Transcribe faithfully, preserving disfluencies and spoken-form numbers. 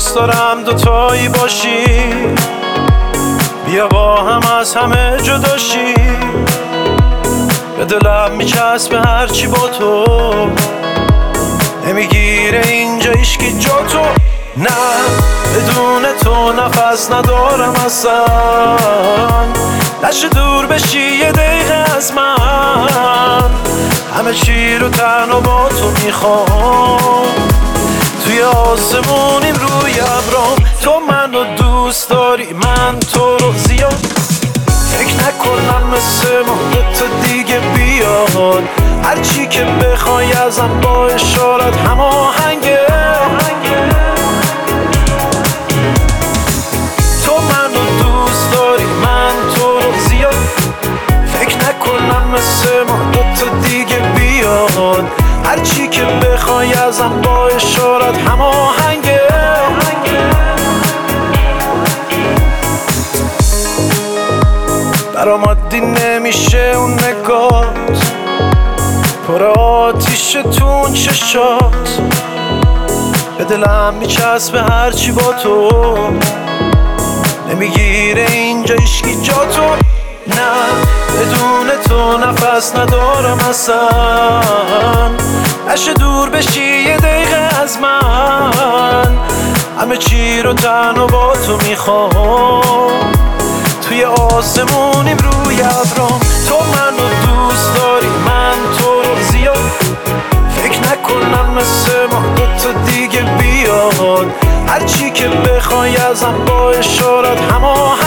دوست دارم دوتایی باشی، بیا با هم از همه جداشی. به دلم میچسبه هرچی با تو، نمیگیره اینجا هیچکی جا تو. نه بدون تو نفس ندارم اصلا، نشه دور بشی یه دقیقه از من. همه چی رو تنها با تو میخوام، توی آسمونیم روی ابرام. تو منو دوست داری من تو رو زیاد، فکر نکنم مثل ما دوتا دیگه بیاد. هرچی که بخوای ازم با اشارت هماهنگه. تو منو دوست داری من تو رو زیاد، فکر نکنم مثل ما دوتا دیگه بیاد. هرچی که بخوای ازم با اشارت هماهنگه. برام عادی نمیشه اون نگات، پر آتیشه تو اون چشات. به دلم میچسبه هرچی با تو، نمیگیره اینجا هیچکی جا تو. نه بدون تو نفس ندارم اصلا، نشه دور بشی یه دقیقه از من. همه چی رو تنها با تو میخوام، توی آسمونیم روی ابرام. تو منو دوست داری من تو رو زیاد، فکر نکنم مثل ما دوتا دیگه بیاد. هرچی که بخوای ازم با اشارت هماهنگه.